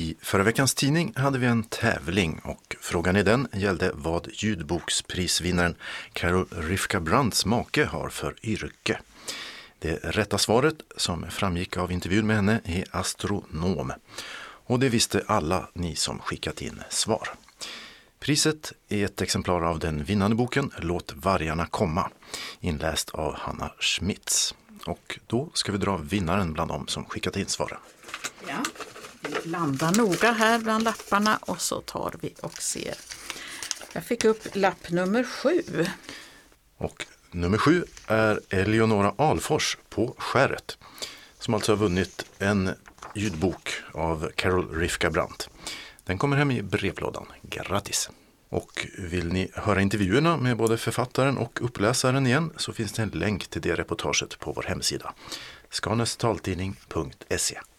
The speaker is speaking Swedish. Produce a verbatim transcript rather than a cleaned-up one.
I förra veckans tidning hade vi en tävling och frågan i den gällde vad ljudboksprisvinnaren Carol Rivka Brandts make har för yrke. Det rätta svaret som framgick av intervjun med henne är astronom. Och det visste alla ni som skickat in svar. Priset är ett exemplar av den vinnande boken Låt vargarna komma, inläst av Hanna Schmitz. Och då ska vi dra vinnaren bland dem som skickat in svaren. Ja, vi landar noga här bland lapparna och så tar vi och ser. Jag fick upp lapp nummer sju. Och nummer sju är Eleonora Alfors på Skäret, som alltså har vunnit en ljudbok av Carol Rivka Brandt. Den kommer hem i brevlådan. Grattis! Och vill ni höra intervjuerna med både författaren och uppläsaren igen så finns det en länk till det reportaget på vår hemsida. scanestaltidning punkt se.